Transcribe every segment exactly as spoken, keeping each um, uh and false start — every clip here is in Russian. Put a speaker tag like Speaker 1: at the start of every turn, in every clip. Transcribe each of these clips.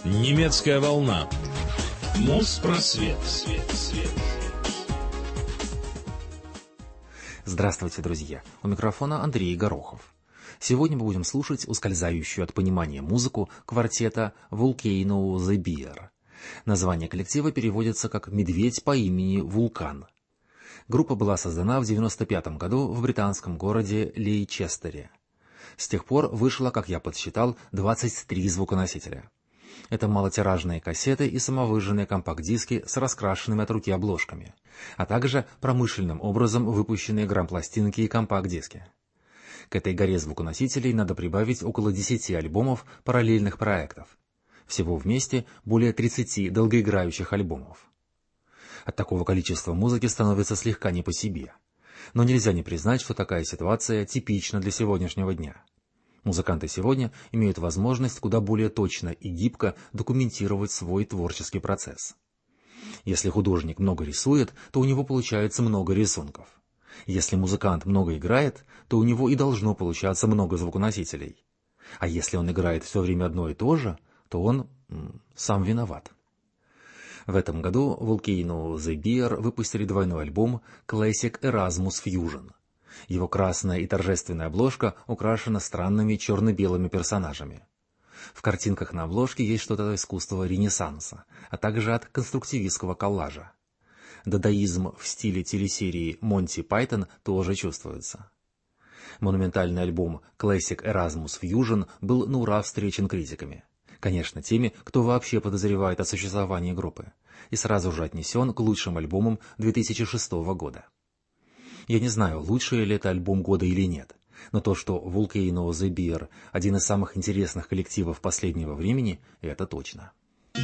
Speaker 1: Немецкая волна. Моспросвет. Свет, свет.
Speaker 2: Здравствуйте, друзья! У микрофона Андрей Горохов. Сегодня мы будем слушать ускользающую от понимания музыку квартета Volcano the Bear. Название коллектива переводится как «Медведь по имени Вулкан». Группа была создана в девяносто пятом году в британском городе Лейчестере. С тех пор вышло, как я подсчитал, двадцать три звуконосителя. Это малотиражные кассеты и самовыжженные компакт-диски с раскрашенными от руки обложками, а также промышленным образом выпущенные грампластинки и компакт-диски. К этой горе звуконосителей надо прибавить около десяти альбомов параллельных проектов. Всего вместе более тридцати долгоиграющих альбомов. От такого количества музыки становится слегка не по себе. Но нельзя не признать, что такая ситуация типична для сегодняшнего дня. Музыканты сегодня имеют возможность куда более точно и гибко документировать свой творческий процесс. Если художник много рисует, то у него получается много рисунков. Если музыкант много играет, то у него и должно получаться много звуконосителей. А если он играет все время одно и то же, то он м, сам виноват. В этом году Volcano the Bear выпустили двойной альбом Classic Erasmus Fusion. Его красная и торжественная обложка украшена странными черно-белыми персонажами. В картинках на обложке есть что-то от искусства Ренессанса, а также от конструктивистского коллажа. Дадаизм в стиле телесерии «Монти Пайтон» тоже чувствуется. Монументальный альбом Classic Erasmus Fusion был на ура встречен критиками. Конечно, теми, кто вообще подозревает о существовании группы, и сразу же отнесен к лучшим альбомам две тысячи шестого года. Я не знаю, лучший ли это альбом года или нет, но то, что Volcano the Bear – один из самых интересных коллективов последнего времени, это точно.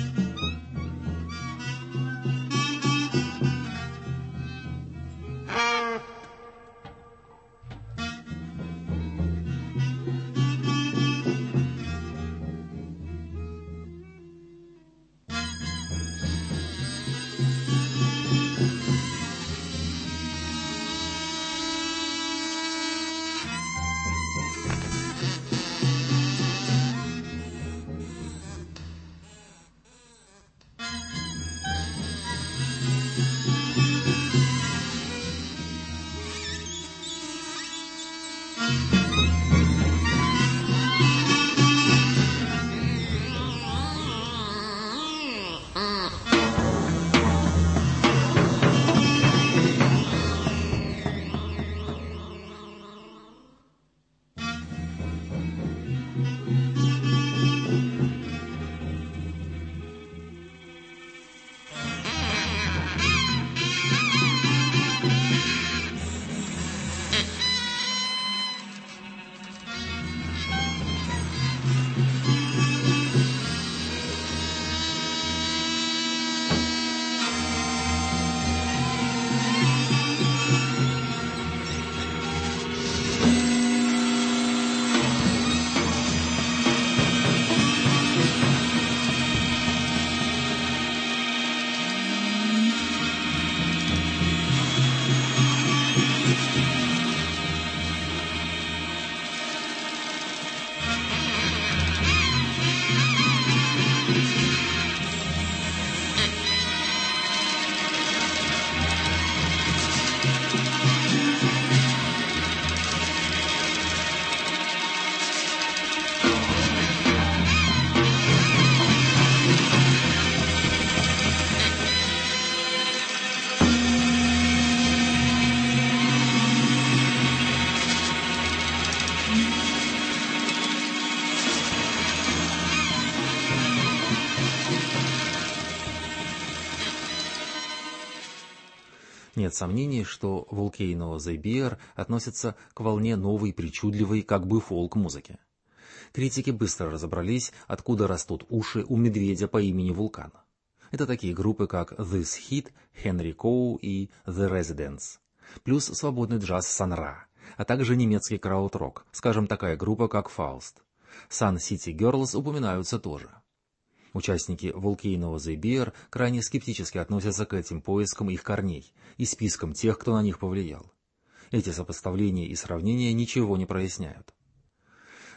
Speaker 2: Нет сомнений, что Volcano the Bear относится к волне новой, причудливой, как бы фолк-музыки. Критики быстро разобрались, откуда растут уши у медведя по имени Вулкан. Это такие группы, как This Hit, Henry Cow и The Residents, плюс свободный джаз Sun Ra, а также немецкий крауд-рок, скажем, такая группа, как Faust. Sun City Girls упоминаются тоже. Участники Volcano the Bear крайне скептически относятся к этим поискам их корней и спискам тех, кто на них повлиял. Эти сопоставления и сравнения ничего не проясняют.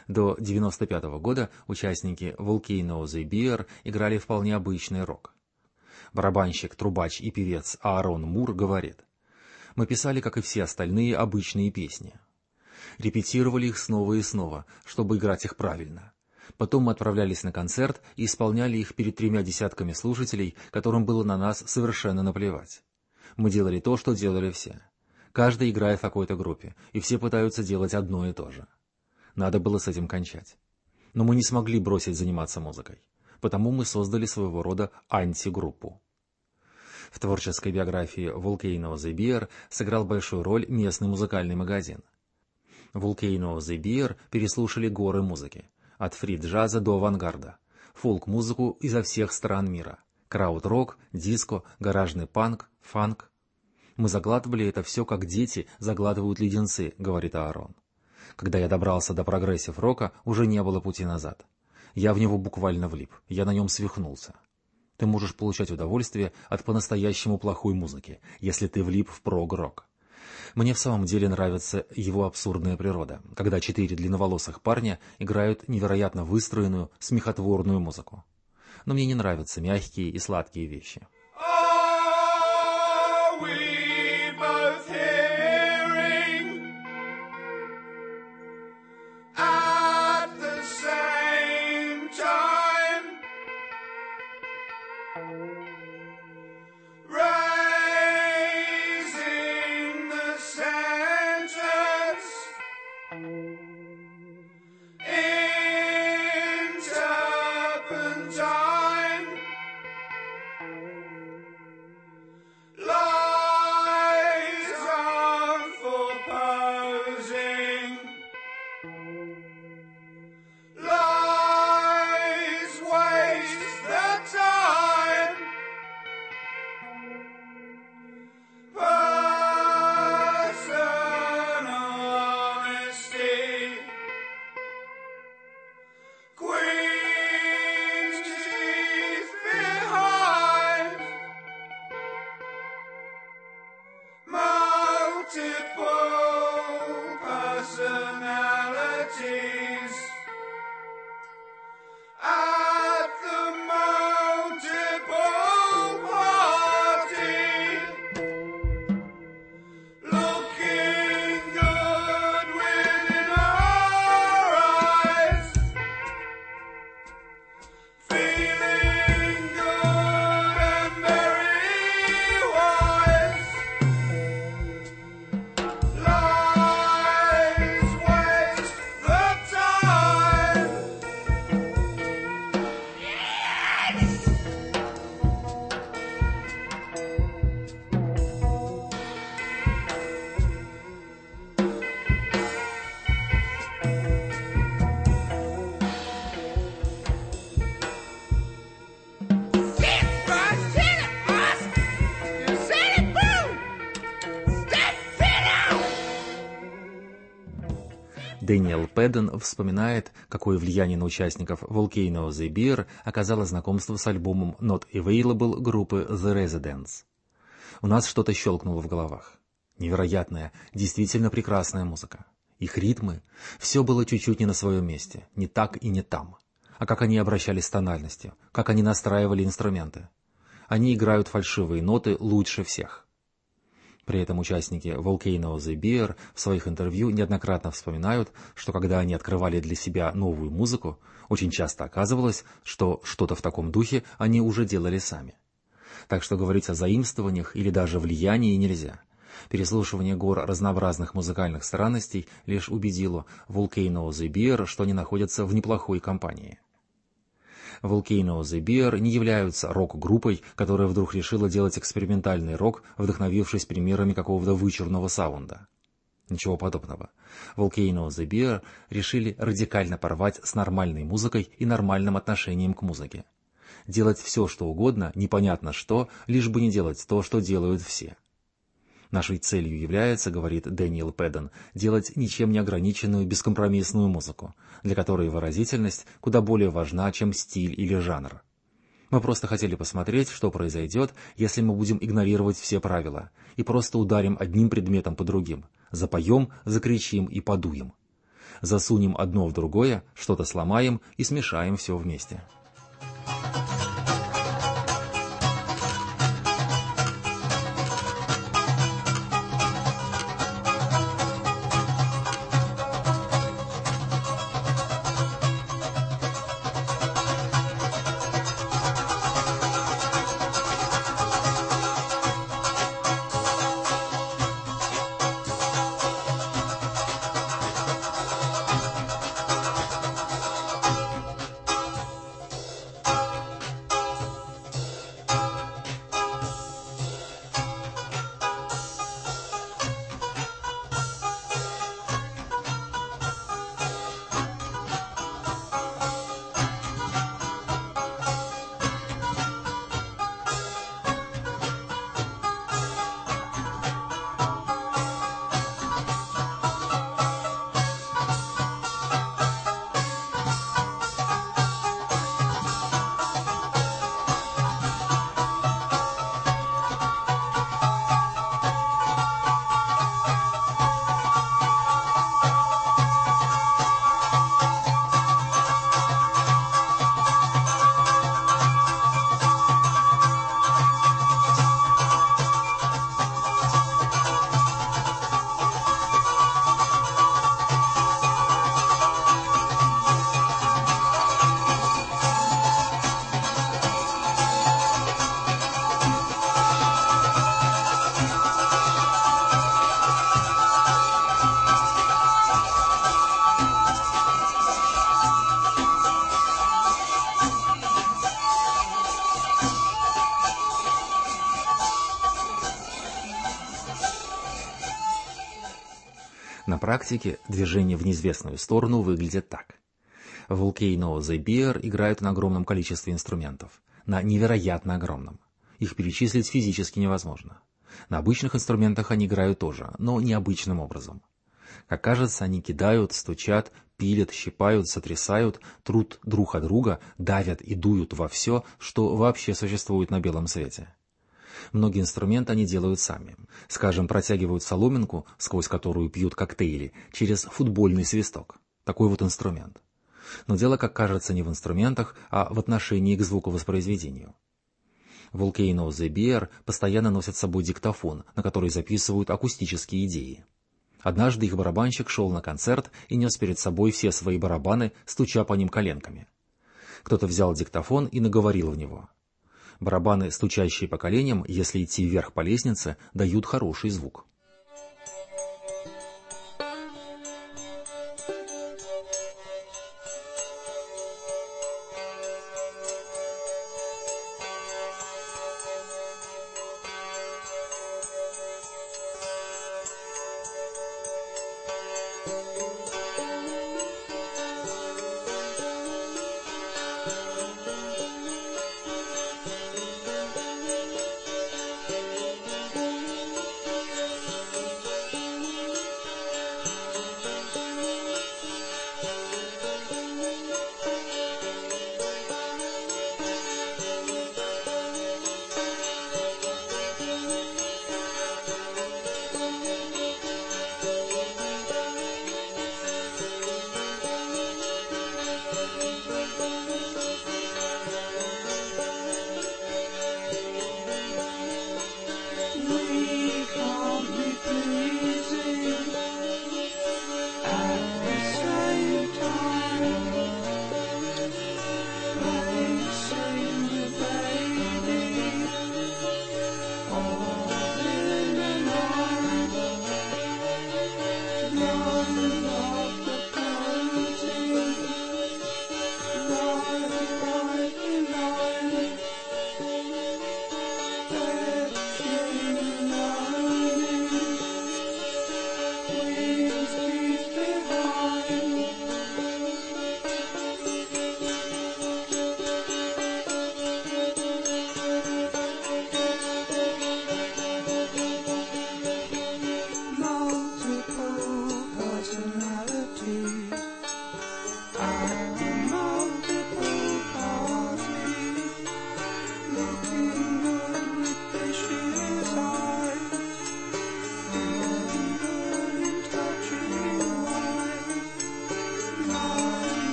Speaker 2: До девяносто пятого года участники Volcano The Bear играли вполне обычный рок. Барабанщик, трубач и певец Аарон Мур говорит: «Мы писали, как и все остальные, обычные песни. Репетировали их снова и снова, чтобы играть их правильно. Потом мы отправлялись на концерт и исполняли их перед тремя десятками слушателей, которым было на нас совершенно наплевать. Мы делали то, что делали все. Каждый играет в какой-то группе, и все пытаются делать одно и то же. Надо было с этим кончать. Но мы не смогли бросить заниматься музыкой, потому мы создали своего рода антигруппу». В творческой биографии Volcano The Bear сыграл большую роль местный музыкальный магазин. Volcano The Bear переслушали горы музыки, от фри-джаза до авангарда, фолк-музыку изо всех стран мира, крауд-рок, диско, гаражный панк, фанк. «Мы заглатывали это все, как дети заглатывают леденцы», — говорит Аарон. «Когда я добрался до прогрессив-рока, уже не было пути назад. Я в него буквально влип, я на нем свихнулся. Ты можешь получать удовольствие от по-настоящему плохой музыки, если ты влип в прог-рок. Мне в самом деле нравится его абсурдная природа, когда четыре длинноволосых парня играют невероятно выстроенную, смехотворную музыку. Но мне не нравятся мягкие и сладкие вещи». Дэниел Пэдден вспоминает, какое влияние на участников Volcano The Bear оказало знакомство с альбомом Not Available группы The Residents. У нас что-то щелкнуло в головах. Невероятная, действительно прекрасная музыка. Их ритмы, все было чуть-чуть не на своем месте, не так и не там. А как они обращались с тональностью, как они настраивали инструменты. Они играют фальшивые ноты лучше всех. При этом участники Volcano The Bear в своих интервью неоднократно вспоминают, что когда они открывали для себя новую музыку, очень часто оказывалось, что что-то в таком духе они уже делали сами. Так что говорить о заимствованиях или даже влиянии нельзя. Переслушивание гор разнообразных музыкальных странностей лишь убедило Volcano The Bear, что они находятся в неплохой компании. Volcano The Bear не являются рок-группой, которая вдруг решила делать экспериментальный рок, вдохновившись примерами какого-то вычурного саунда. Ничего подобного. Volcano The Bear решили радикально порвать с нормальной музыкой и нормальным отношением к музыке. Делать все, что угодно, непонятно что, лишь бы не делать то, что делают все. Нашей целью является, говорит Дэниел Пэдден, делать ничем не ограниченную бескомпромиссную музыку, для которой выразительность куда более важна, чем стиль или жанр. Мы просто хотели посмотреть, что произойдет, если мы будем игнорировать все правила и просто ударим одним предметом по другим, запоем, закричим и подуем. Засунем одно в другое, что-то сломаем и смешаем все вместе. На практике движение в неизвестную сторону выглядит так. Volcano The Bear играют на огромном количестве инструментов, на невероятно огромном. Их перечислить физически невозможно. На обычных инструментах они играют тоже, но необычным образом. Как кажется, они кидают, стучат, пилят, щипают, сотрясают, трут друг от друга, давят и дуют во все, что вообще существует на белом свете. Многие инструменты они делают сами. Скажем, протягивают соломинку, сквозь которую пьют коктейли, через футбольный свисток. Такой вот инструмент. Но дело, как кажется, не в инструментах, а в отношении к звуковоспроизведению. Volcano The Bear постоянно носят с собой диктофон, на который записывают акустические идеи. Однажды их барабанщик шел на концерт и нес перед собой все свои барабаны, стуча по ним коленками. Кто-то взял диктофон и наговорил в него. Барабаны, стучащие по коленям, если идти вверх по лестнице, дают хороший звук.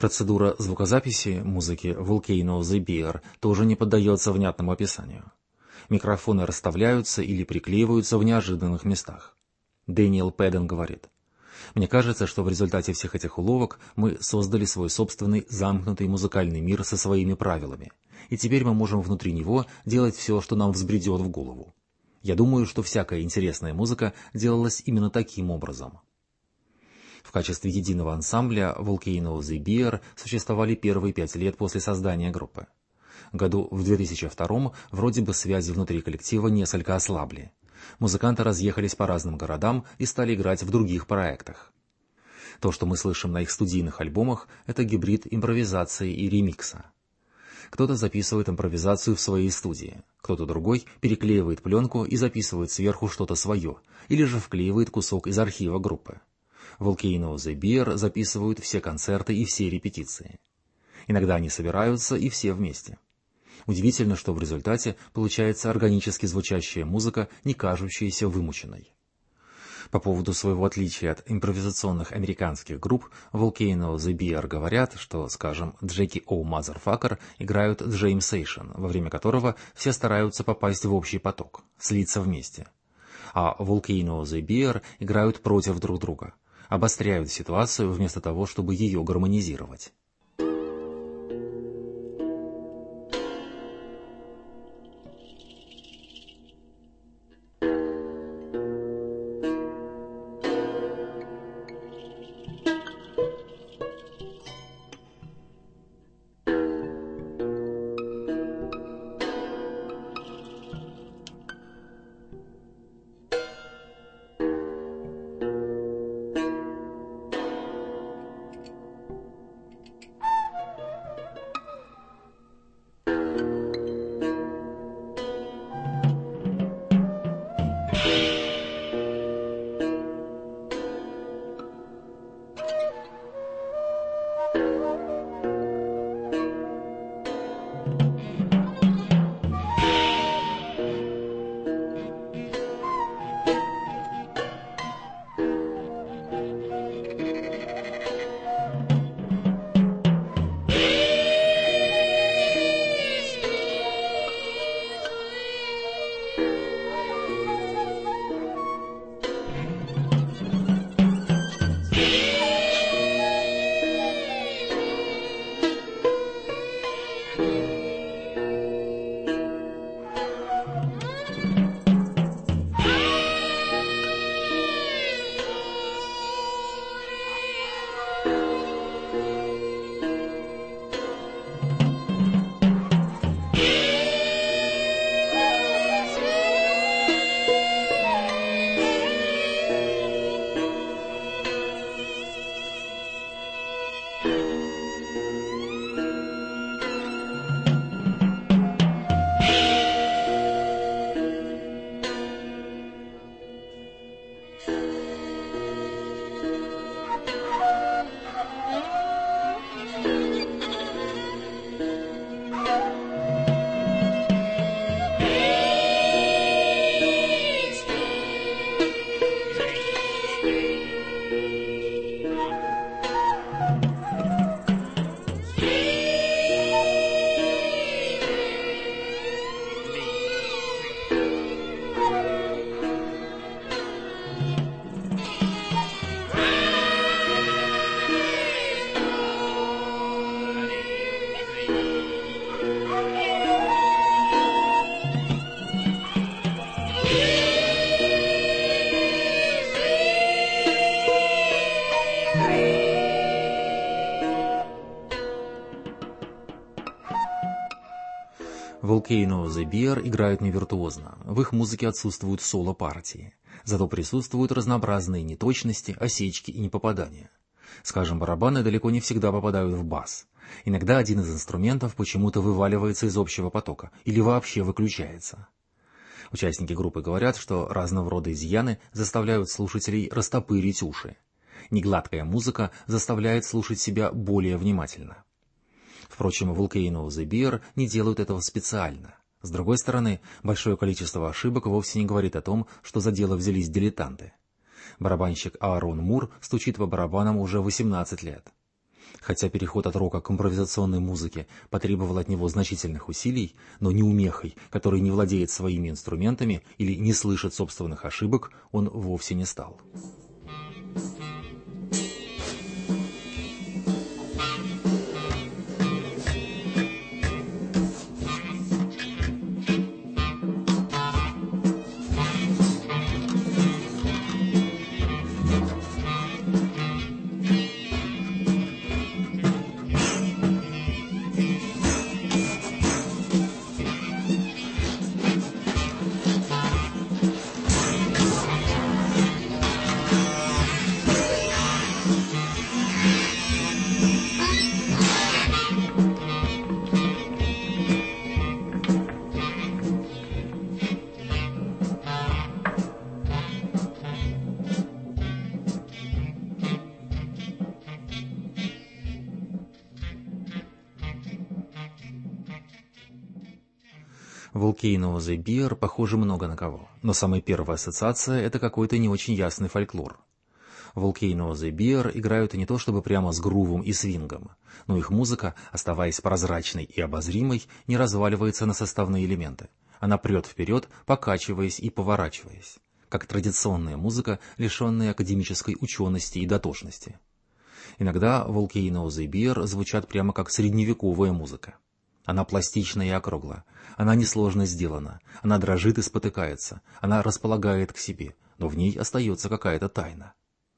Speaker 2: Процедура звукозаписи музыки Volcano the Bear тоже не поддается внятному описанию. Микрофоны расставляются или приклеиваются в неожиданных местах. Дэниел Пэдден говорит: «Мне кажется, что в результате всех этих уловок мы создали свой собственный замкнутый музыкальный мир со своими правилами, и теперь мы можем внутри него делать все, что нам взбредет в голову. Я думаю, что всякая интересная музыка делалась именно таким образом». В качестве единого ансамбля Volcano the Bear существовали первые пять лет после создания группы. Году в две тысячи втором вроде бы связи внутри коллектива несколько ослабли. Музыканты разъехались по разным городам и стали играть в других проектах. То, что мы слышим на их студийных альбомах, это гибрид импровизации и ремикса. Кто-то записывает импровизацию в своей студии, кто-то другой переклеивает пленку и записывает сверху что-то свое, или же вклеивает кусок из архива группы. Volcano the Bear записывают все концерты и все репетиции. Иногда они собираются и все вместе. Удивительно, что в результате получается органически звучащая музыка, не кажущаяся вымученной. По поводу своего отличия от импровизационных американских групп, Volcano the Bear говорят, что, скажем, Джеки О. Motherfucker играют джеймсейшн, во время которого все стараются попасть в общий поток, слиться вместе. А Volcano the Bear играют против друг друга, обостряют ситуацию вместо того, чтобы ее гармонизировать. Volcano the Bear играют не виртуозно, в их музыке отсутствуют соло-партии, зато присутствуют разнообразные неточности, осечки и непопадания. Скажем, барабаны далеко не всегда попадают в бас. Иногда один из инструментов почему-то вываливается из общего потока или вообще выключается. Участники группы говорят, что разного рода изъяны заставляют слушателей растопырить уши. Негладкая музыка заставляет слушать себя более внимательно. Впрочем, Volcano the Bear не делают этого специально. С другой стороны, большое количество ошибок вовсе не говорит о том, что за дело взялись дилетанты. Барабанщик Аарон Мур стучит по барабанам уже восемнадцать лет. Хотя переход от рока к импровизационной музыке потребовал от него значительных усилий, но неумехой, который не владеет своими инструментами или не слышит собственных ошибок, он вовсе не стал. Volcano the Bear похоже много на кого, но самая первая ассоциация — это какой-то не очень ясный фольклор. Volcano the Bear играют не то чтобы прямо с грувом и свингом, но их музыка, оставаясь прозрачной и обозримой, не разваливается на составные элементы. Она прет вперед, покачиваясь и поворачиваясь, как традиционная музыка, лишенная академической учености и дотошности. Иногда Volcano the Bear звучат прямо как средневековая музыка. Она пластична и округла, она несложно сделана, она дрожит и спотыкается, она располагает к себе, но в ней остается какая-то тайна.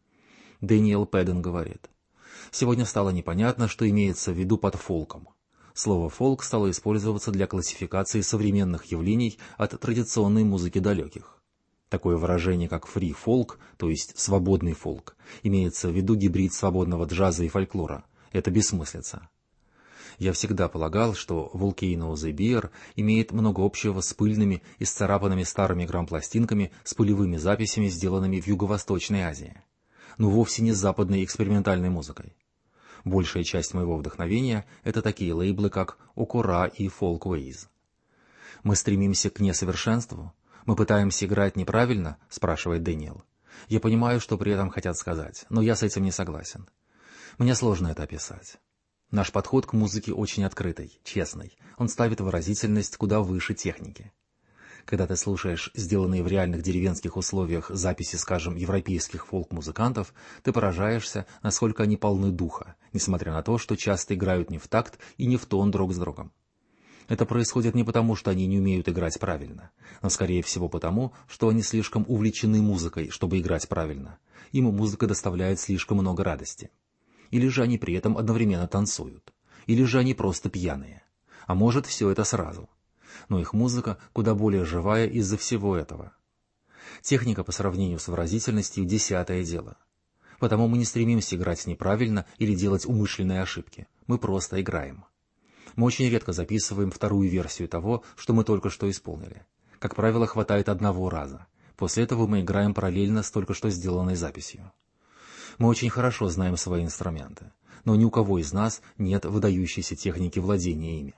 Speaker 2: Дэниел Пэдден говорит: «Сегодня стало непонятно, что имеется в виду под фолком. Слово «фолк» стало использоваться для классификации современных явлений от традиционной музыки далеких. Такое выражение, как фри-фолк, то есть свободный фолк, имеется в виду гибрид свободного джаза и фольклора. Это бессмыслица. Я всегда полагал, что Volcano the Bear имеет много общего с пыльными и сцарапанными старыми грампластинками с пылевыми записями, сделанными в Юго-Восточной Азии, но вовсе не с западной экспериментальной музыкой. Большая часть моего вдохновения — это такие лейблы, как Okura и Folkways. Мы стремимся к несовершенству? Мы пытаемся играть неправильно?» — спрашивает Дэниел. Я понимаю, что при этом хотят сказать, но я с этим не согласен. Мне сложно это описать. Наш подход к музыке очень открытый, честный. Он ставит выразительность куда выше техники. Когда ты слушаешь сделанные в реальных деревенских условиях записи, скажем, европейских фолк-музыкантов, ты поражаешься, насколько они полны духа, несмотря на то, что часто играют не в такт и не в тон друг с другом. Это происходит не потому, что они не умеют играть правильно, но, скорее всего, потому, что они слишком увлечены музыкой, чтобы играть правильно. Им музыка доставляет слишком много радости. Или же они при этом одновременно танцуют. Или же они просто пьяные. А может, все это сразу. Но их музыка куда более живая из-за всего этого. Техника по сравнению с выразительностью — десятое дело. Потому мы не стремимся играть неправильно или делать умышленные ошибки. Мы просто играем. Мы очень редко записываем вторую версию того, что мы только что исполнили. Как правило, хватает одного раза. После этого мы играем параллельно с только что сделанной записью. Мы очень хорошо знаем свои инструменты, но ни у кого из нас нет выдающейся техники владения ими.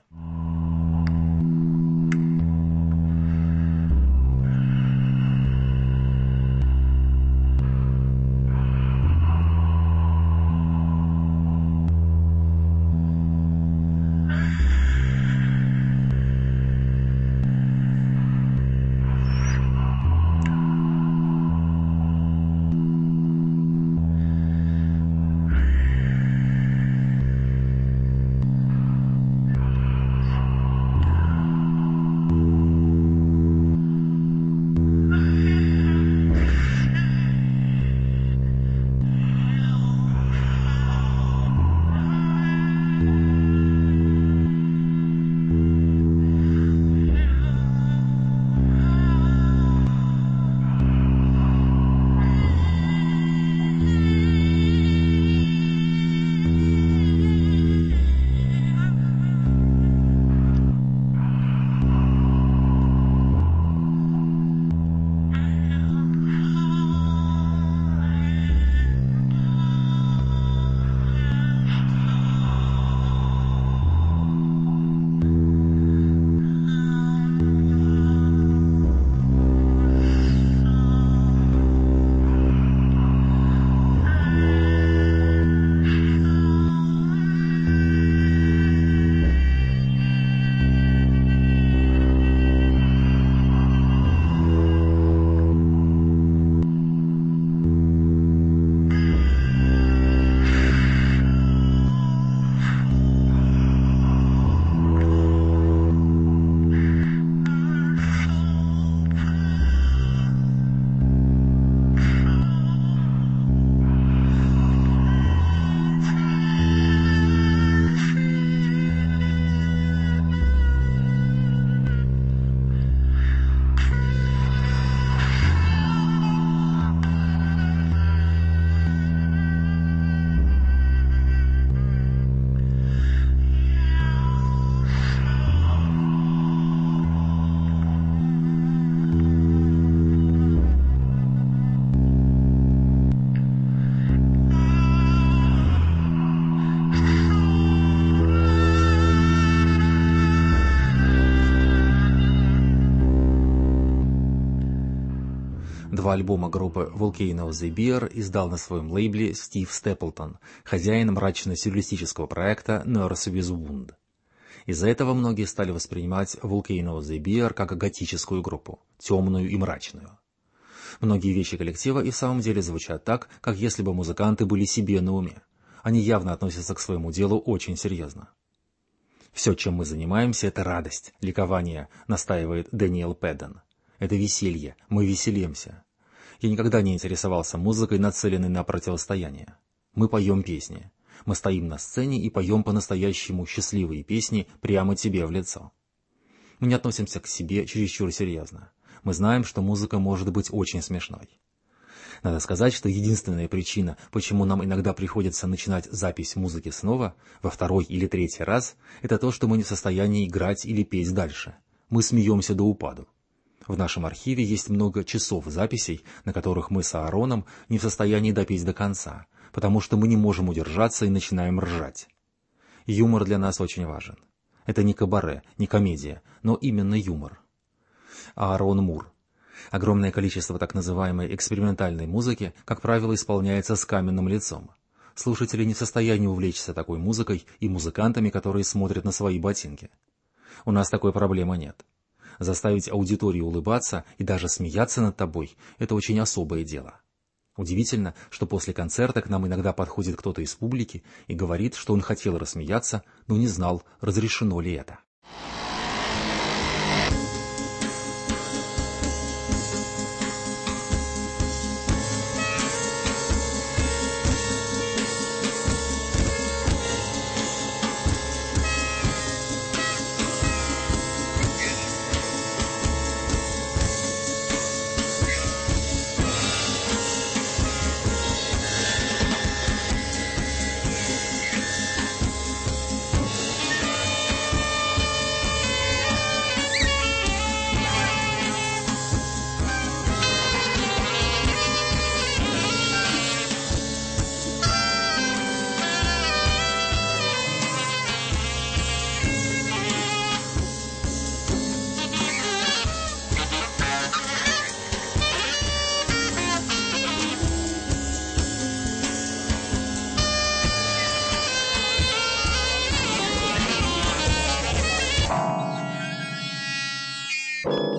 Speaker 2: Два альбома группы Volcano The Bear издал на своем лейбле Стив Степлтон, хозяин мрачно-сюрреалистического проекта Nurse with Wound. Из-за этого многие стали воспринимать Volcano The Bear как готическую группу, темную и мрачную. Многие вещи коллектива и в самом деле звучат так, как если бы музыканты были себе на уме. Они явно относятся к своему делу очень серьезно. «Все, чем мы занимаемся, это радость, ликование», настаивает Дэниел Пэдден. «Это веселье, мы веселимся. Я никогда не интересовался музыкой, нацеленной на противостояние. Мы поем песни. Мы стоим на сцене и поем по-настоящему счастливые песни прямо тебе в лицо. Мы не относимся к себе чересчур серьезно. Мы знаем, что музыка может быть очень смешной. Надо сказать, что единственная причина, почему нам иногда приходится начинать запись музыки снова, во второй или третий раз, это то, что мы не в состоянии играть или петь дальше. Мы смеемся до упаду. В нашем архиве есть много часов записей, на которых мы с Аароном не в состоянии допеть до конца, потому что мы не можем удержаться и начинаем ржать. Юмор для нас очень важен. Это не кабаре, не комедия, но именно юмор. Аарон Мур. Огромное количество так называемой экспериментальной музыки, как правило, исполняется с каменным лицом. Слушатели не в состоянии увлечься такой музыкой и музыкантами, которые смотрят на свои ботинки. У нас такой проблемы нет. Заставить аудиторию улыбаться и даже смеяться над тобой – это очень особое дело. Удивительно, что после концерта к нам иногда подходит кто-то из публики и говорит, что он хотел рассмеяться, но не знал, разрешено ли это.
Speaker 3: You